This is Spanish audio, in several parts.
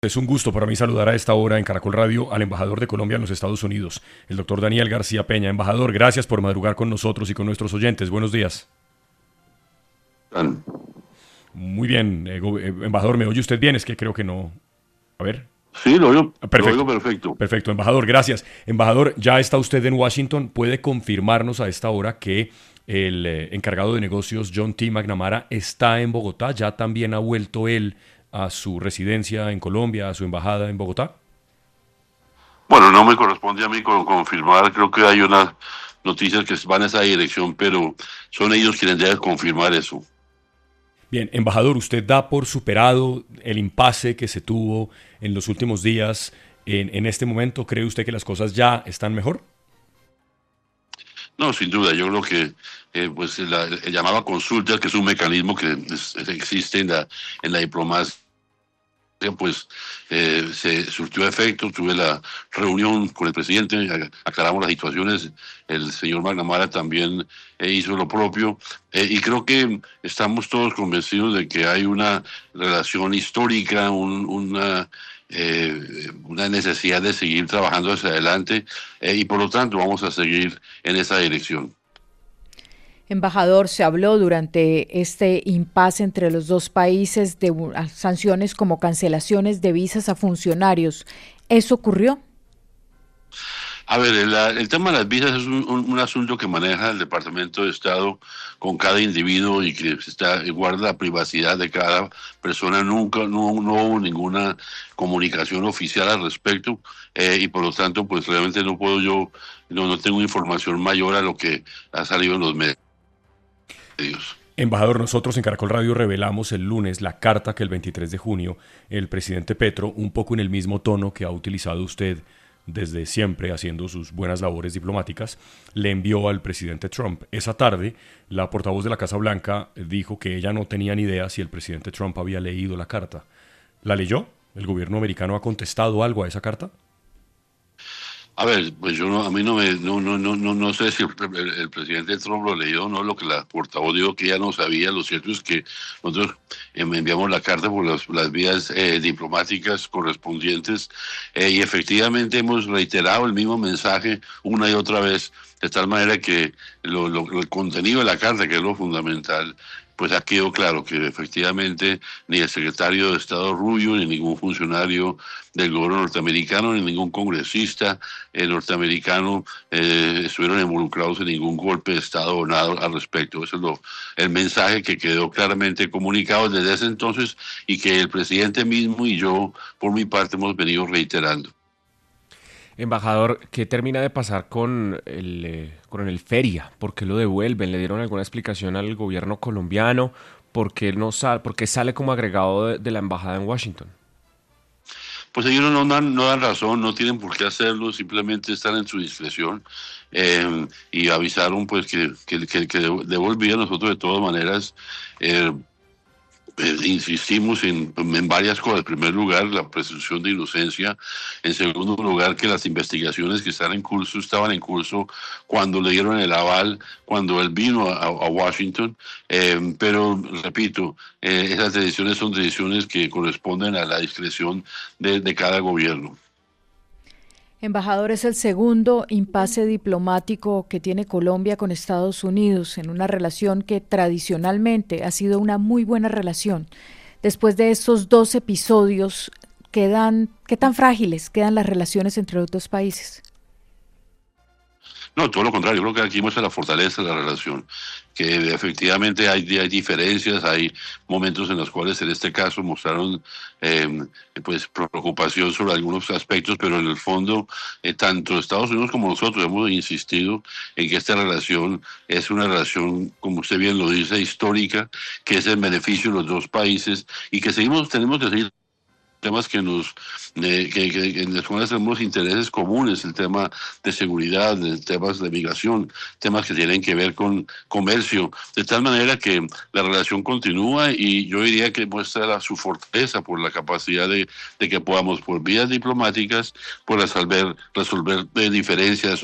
Es un gusto para mí saludar a esta hora en Caracol Radio al embajador de Colombia en los Estados Unidos, el doctor Daniel García Peña. Embajador, gracias por madrugar con nosotros y con nuestros oyentes. Buenos días. Tan- Muy bien, embajador, ¿me oye usted bien? Es que creo que no. A ver. Sí, lo oigo Perfecto, perfecto. perfecto, embajador, gracias. Embajador, ya está usted en Washington. ¿Puede confirmarnos a esta hora que el encargado de negocios John T. McNamara está en Bogotá? ¿Ya también ha vuelto él a su residencia en Colombia, a su embajada en Bogotá? Bueno, no me corresponde a mí confirmar, creo que hay unas noticias que van en esa dirección, pero son ellos quienes deben confirmar eso. Bien, embajador, ¿usted da por superado el impasse que se tuvo en los últimos días? En este momento, ¿cree usted que las cosas ya están mejor? No, sin duda, yo creo que pues el llamado a consultas, que es un mecanismo que existe en la diplomacia, pues se surtió efecto. Tuve la reunión con el presidente, aclaramos las situaciones, el señor McNamara también hizo lo propio, y creo que estamos todos convencidos de que hay una relación histórica, una necesidad de seguir trabajando hacia adelante, y por lo tanto vamos a seguir en esa dirección. Embajador, se habló durante este impasse entre los dos países de sanciones como cancelaciones de visas a funcionarios. ¿Eso ocurrió? A ver, el tema de las visas es un asunto que maneja el Departamento de Estado con cada individuo y que guarda la privacidad de cada persona. Nunca, no hubo ninguna comunicación oficial al respecto, y por lo tanto, pues realmente no puedo yo, no tengo información mayor a lo que ha salido en los medios. Embajador, nosotros en Caracol Radio revelamos el lunes la carta que el 23 de junio el presidente Petro, un poco en el mismo tono que ha utilizado usted desde siempre haciendo sus buenas labores diplomáticas, le envió al presidente Trump. Esa tarde, la portavoz de la Casa Blanca dijo que ella no tenía ni idea si el presidente Trump había leído la carta. ¿La leyó? ¿El gobierno americano ha contestado algo a esa carta? A ver, pues yo no, a mí no me, no sé si el presidente Trump lo leyó o no. Lo que la portavoz dijo que ya no sabía. Lo cierto es que nosotros enviamos la carta por las vías diplomáticas correspondientes, y efectivamente hemos reiterado el mismo mensaje una y otra vez, de tal manera que el contenido de la carta, que es lo fundamental, pues ha quedado claro que efectivamente ni el secretario de Estado Rubio, ni ningún funcionario del gobierno norteamericano, ni ningún congresista norteamericano estuvieron involucrados en ningún golpe de Estado o nada al respecto. Eso es el mensaje que quedó claramente comunicado desde ese entonces, y que el presidente mismo y yo, por mi parte, hemos venido reiterando. Embajador, ¿qué termina de pasar con el Feria? ¿Por qué lo devuelven? ¿Le dieron alguna explicación al gobierno colombiano? ¿Por qué sale como agregado de la embajada en Washington? Pues ellos no dan razón, no tienen por qué hacerlo, simplemente están en su discreción, y avisaron pues que devolvían. Nosotros de todas maneras eh, insistimos en varias cosas. En primer lugar, la presunción de inocencia. En segundo lugar, que las investigaciones que están en curso estaban en curso cuando le dieron el aval, cuando él vino a Washington. Pero, repito, esas decisiones son decisiones que corresponden a la discreción de cada gobierno. Embajador, es el segundo impasse diplomático que tiene Colombia con Estados Unidos en una relación que tradicionalmente ha sido una muy buena relación. Después de estos dos episodios, ¿qué tan frágiles quedan las relaciones entre los dos países? No, todo lo contrario. Creo que aquí muestra la fortaleza de la relación, que efectivamente hay diferencias, hay momentos en los cuales en este caso mostraron pues preocupación sobre algunos aspectos, pero en el fondo tanto Estados Unidos como nosotros hemos insistido en que esta relación es una relación, como usted bien lo dice, histórica, que es en beneficio de los dos países, y que tenemos que seguir temas en los cuales tenemos intereses comunes: el tema de seguridad, temas de migración, temas que tienen que ver con comercio, de tal manera que la relación continúa, y yo diría que muestra su fortaleza por la capacidad de que podamos, por vías diplomáticas, por resolver diferencias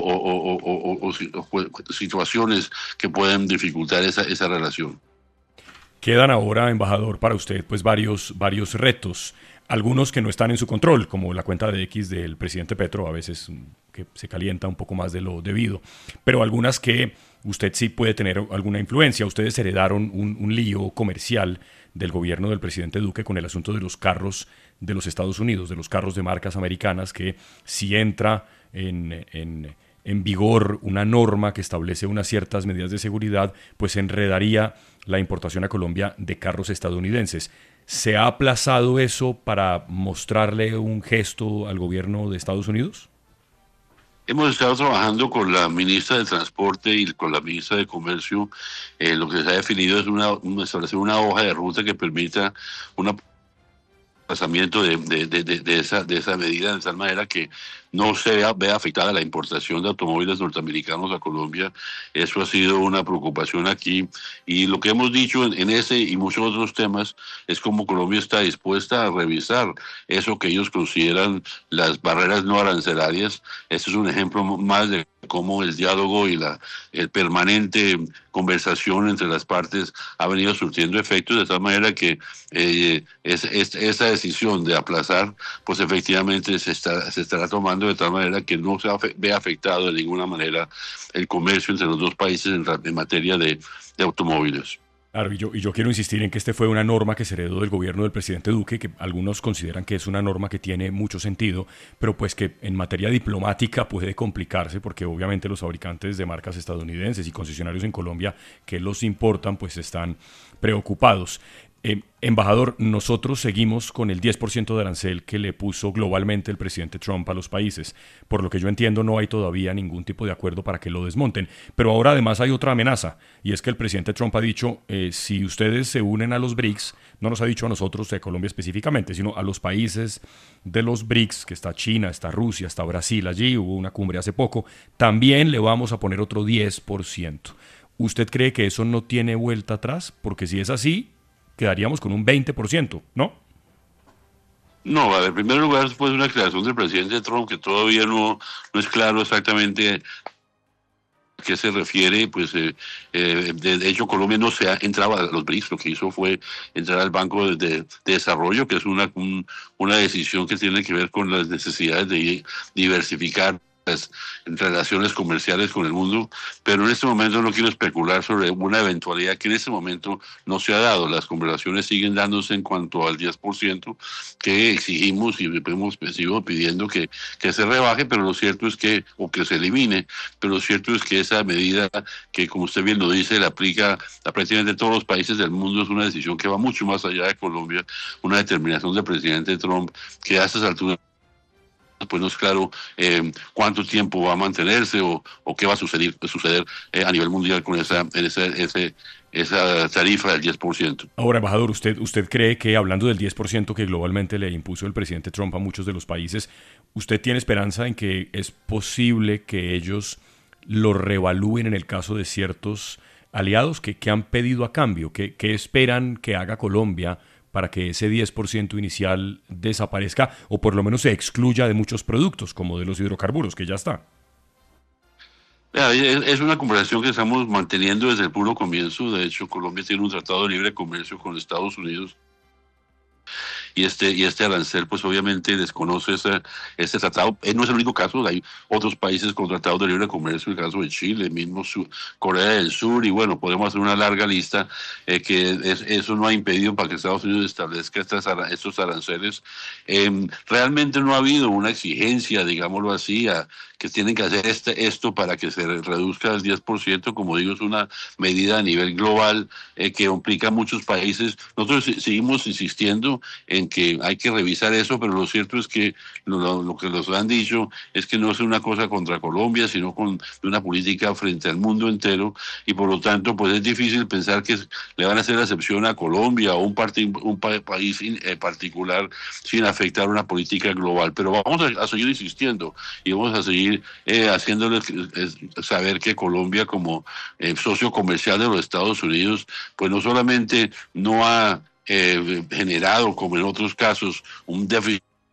o situaciones que pueden dificultar esa relación. Quedan ahora, embajador, para usted pues varios retos. algunos que no están en su control, como la cuenta de X del presidente Petro, a veces que se calienta un poco más de lo debido, pero algunas que usted sí puede tener alguna influencia. Ustedes heredaron un lío comercial del gobierno del presidente Duque con el asunto de los carros de los Estados Unidos, de los carros de marcas americanas, que si entra en vigor una norma que establece unas ciertas medidas de seguridad, pues enredaría la importación a Colombia de carros estadounidenses. ¿Se ha aplazado eso para mostrarle un gesto al gobierno de Estados Unidos? Hemos estado trabajando con la ministra de Transporte y con la ministra de Comercio. Lo que se ha definido es establecer una hoja de ruta que permita una pasamiento de esa medida, de tal manera que no se vea afectada la importación de automóviles norteamericanos a Colombia. Eso ha sido una preocupación aquí, y lo que hemos dicho en ese y muchos otros temas es cómo Colombia está dispuesta a revisar eso que ellos consideran las barreras no arancelarias. Este es un ejemplo más de cómo el diálogo y el permanente conversación entre las partes ha venido surtiendo efectos, de tal manera que esa decisión de aplazar, pues efectivamente se estará tomando de tal manera que no se vea afectado de ninguna manera el comercio entre los dos países en materia de automóviles. Claro, y yo quiero insistir en que este fue una norma que se heredó del gobierno del presidente Duque, que algunos consideran que es una norma que tiene mucho sentido, pero pues que en materia diplomática puede complicarse, porque obviamente los fabricantes de marcas estadounidenses y concesionarios en Colombia que los importan pues están preocupados. Embajador, nosotros seguimos con el 10% de arancel que le puso globalmente el presidente Trump a los países. Por lo que yo entiendo, no hay todavía ningún tipo de acuerdo para que lo desmonten. Pero ahora además hay otra amenaza, y es que el presidente Trump ha dicho, si ustedes se unen a los BRICS, no nos ha dicho a nosotros de Colombia específicamente, sino a los países de los BRICS, que está China, está Rusia, está Brasil allí, hubo una cumbre hace poco, también le vamos a poner otro 10%. ¿Usted cree que eso no tiene vuelta atrás? Porque si es así, quedaríamos con un 20%, ¿no? No, a ver, en primer lugar, después de una declaración del presidente Trump que todavía no es claro exactamente a qué se refiere, pues de hecho Colombia no se ha entrado a los BRICS, lo que hizo fue entrar al Banco de Desarrollo, que es una decisión que tiene que ver con las necesidades de diversificar en relaciones comerciales con el mundo, pero en este momento no quiero especular sobre una eventualidad que en este momento no se ha dado. Las conversaciones siguen dándose en cuanto al 10% que exigimos y hemos sigo pidiendo que se rebaje, pero lo cierto es que, o que se elimine, pero lo cierto es que esa medida que, como usted bien lo dice, la aplica a prácticamente todos los países del mundo, es una decisión que va mucho más allá de Colombia, una determinación del presidente Trump que a estas alturas pues no es claro cuánto tiempo va a mantenerse o qué va a suceder a nivel mundial con esa tarifa del 10%. Ahora, embajador, ¿usted cree que, hablando del 10% que globalmente le impuso el presidente Trump a muchos de los países, usted tiene esperanza en que es posible que ellos lo revalúen en el caso de ciertos aliados que han pedido a cambio? ¿Qué esperan que haga Colombia para que ese 10% inicial desaparezca o por lo menos se excluya de muchos productos, como de los hidrocarburos, que ya está? Es una conversación que estamos manteniendo desde el puro comienzo. De hecho, Colombia tiene un tratado de libre comercio con Estados Unidos, y este arancel pues obviamente desconoce este tratado. No es el único caso, hay otros países con tratados de libre comercio, el caso de Chile, mismo Corea del Sur, y bueno, podemos hacer una larga lista eso no ha impedido para que Estados Unidos establezca estos aranceles. Realmente no ha habido una exigencia, digámoslo así, que tienen que hacer esto para que se reduzca al 10%, como digo, es una medida a nivel global que implica a muchos países. Nosotros seguimos insistiendo en que hay que revisar eso, pero lo cierto es que lo que nos han dicho es que no es una cosa contra Colombia, sino de una política frente al mundo entero, y por lo tanto pues es difícil pensar que le van a hacer la excepción a Colombia o un país particular sin afectar una política global. Pero vamos a seguir insistiendo y vamos a seguir haciéndoles saber que Colombia, como socio comercial de los Estados Unidos, pues no solamente no ha generado, como en otros casos, un déficit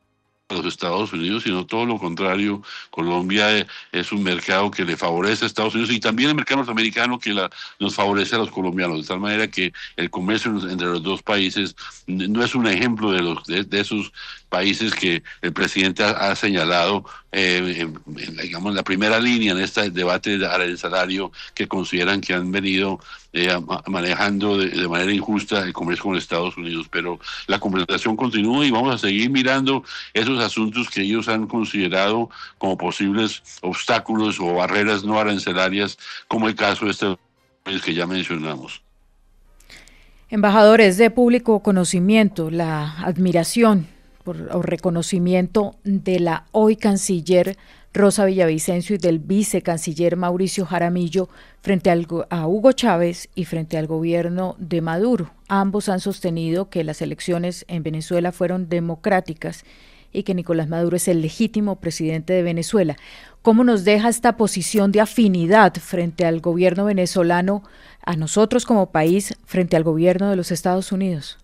a los Estados Unidos, sino todo lo contrario. Colombia es un mercado que le favorece a Estados Unidos y también el mercado norteamericano que nos favorece a los colombianos, de tal manera que el comercio entre los dos países no es un ejemplo de esos países que el presidente ha señalado digamos, en la primera línea en este debate arancelario, que consideran que han venido manejando de manera injusta el comercio con Estados Unidos. Pero la conversación continúa y vamos a seguir mirando esos asuntos que ellos han considerado como posibles obstáculos o barreras no arancelarias, como el caso de este que ya mencionamos. Embajador, es de público conocimiento la admiración o reconocimiento de la hoy canciller Rosa Villavicencio y del vicecanciller Mauricio Jaramillo frente a Hugo Chávez y frente al gobierno de Maduro. Ambos han sostenido que las elecciones en Venezuela fueron democráticas y que Nicolás Maduro es el legítimo presidente de Venezuela. ¿Cómo nos deja esta posición de afinidad frente al gobierno venezolano, a nosotros como país, frente al gobierno de los Estados Unidos?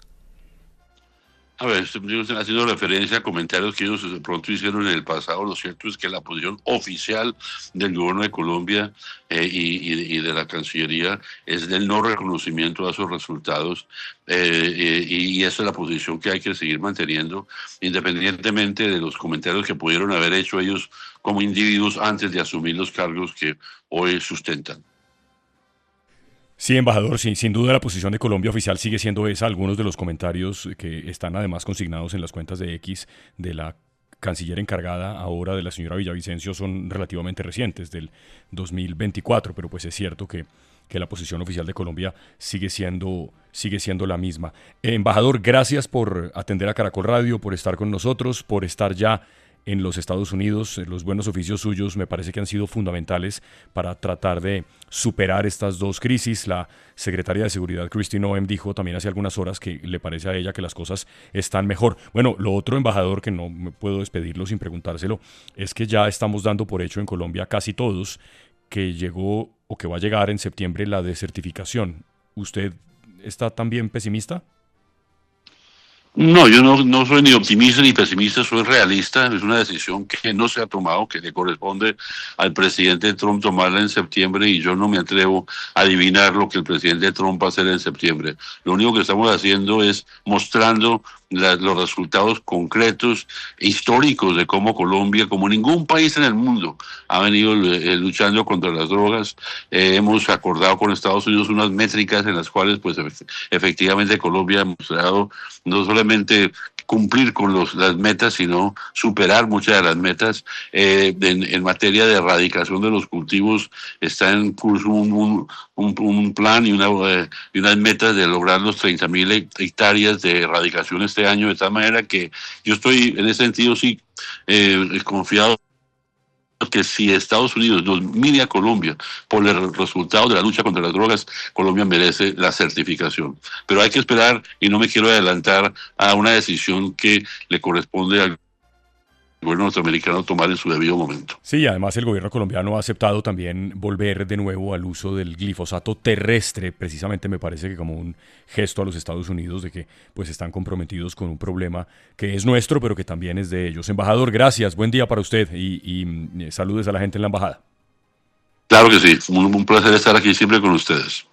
A ver, haciendo referencia a comentarios que ellos de pronto hicieron en el pasado, lo cierto es que la posición oficial del gobierno de Colombia y de la Cancillería es del no reconocimiento a esos resultados y esa es la posición que hay que seguir manteniendo, independientemente de los comentarios que pudieron haber hecho ellos como individuos antes de asumir los cargos que hoy sustentan. Sí, embajador, sí, sin duda la posición de Colombia oficial sigue siendo esa. Algunos de los comentarios que están además consignados en las cuentas de X de la canciller encargada ahora de la señora Villavicencio son relativamente recientes, del 2024, pero pues es cierto que la posición oficial de Colombia sigue siendo la misma. Embajador, gracias por atender a Caracol Radio, por estar con nosotros, por estar ya en los Estados Unidos. Los buenos oficios suyos me parece que han sido fundamentales para tratar de superar estas dos crisis. La secretaria de Seguridad, Kristi Noem, dijo también hace algunas horas que le parece a ella que las cosas están mejor. Bueno, lo otro, embajador, que no me puedo despedirlo sin preguntárselo, es que ya estamos dando por hecho en Colombia casi todos que llegó o que va a llegar en septiembre la desertificación. ¿Usted está también pesimista? No, yo no soy ni optimista ni pesimista, soy realista. Es una decisión que no se ha tomado, que le corresponde al presidente Trump tomarla en septiembre y yo no me atrevo a adivinar lo que el presidente Trump va a hacer en septiembre. Lo único que estamos haciendo es mostrando los resultados concretos, históricos de cómo Colombia, como ningún país en el mundo, ha venido luchando contra las drogas. Hemos acordado con Estados Unidos unas métricas en las cuales pues efectivamente Colombia ha mostrado no solamente cumplir con las metas, sino superar muchas de las metas. En materia de erradicación de los cultivos está en curso un plan y unas metas de lograr los 30.000 hectáreas de erradicación este año, de tal manera que yo estoy en ese sentido sí confiado que si Estados Unidos nos mide a Colombia por el resultado de la lucha contra las drogas, Colombia merece la certificación. Pero hay que esperar y no me quiero adelantar a una decisión que le corresponde al gobierno norteamericano tomar en su debido momento. Sí, además el gobierno colombiano ha aceptado también volver de nuevo al uso del glifosato terrestre, precisamente me parece que como un gesto a los Estados Unidos de que pues están comprometidos con un problema que es nuestro, pero que también es de ellos. Embajador, gracias, buen día para usted y saludes a la gente en la embajada. Claro que sí, un placer estar aquí siempre con ustedes.